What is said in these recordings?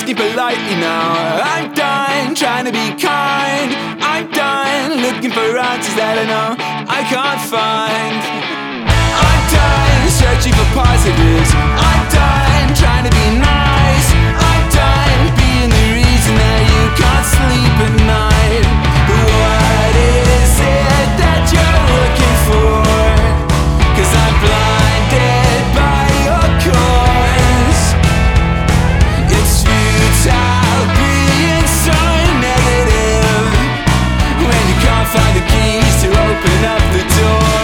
asking politely now. I'm done trying to be kind. I'm done looking for answers that I know I can't find. I'm done searching for positives. I'm done trying to be nice. I'm done being the reason that you can't sleep at night. But what is it that you're looking for? 'Cause I'm blinded by your course. It's futile being so negative when you can't find the keys to open up the door.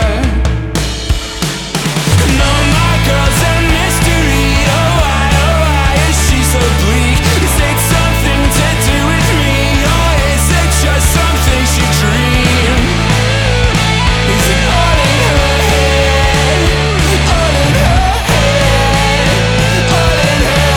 No, my girl's a mystery. Oh, why is she so bleak? Is it something to do with me? Or is it just something she dreamed? Is it all in her head? All in her head? All in her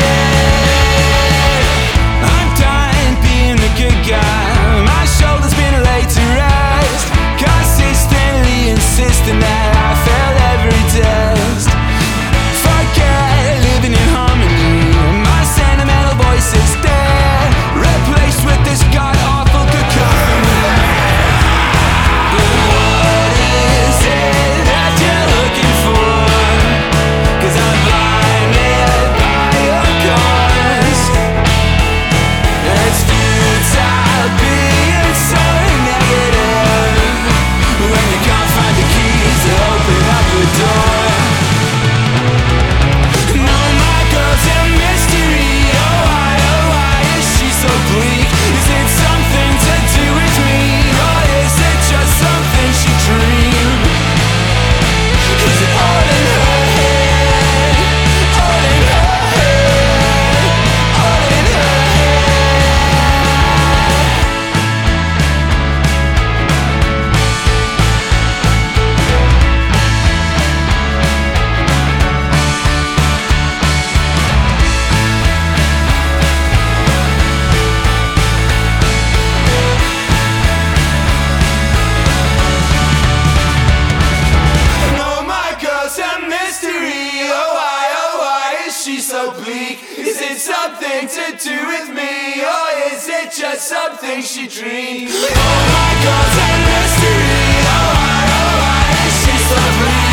head? I'm done being the good guy. My shoulder's been laid to rest, consistently insisting that I fail every test. Forget living in harmony. My sentimental voice is dead, replaced with this god-awful cacophony. But what is it that you're looking for? 'Cause I'm blinded by your ghost. It's futile being so negative when you can't find the keys to open up the door. No, my girl's a mystery. Oh, why is she so bleak? Is it something to do with me? Or is it just something she dreamed? Is it all in her head? All in her head? All in her head? No, my girl's a mystery. Oh, why is she so bleak? Is it something to do with me? Or is it just something she dreamed? Oh, my girl's a mystery. Oh, why is she so bleak?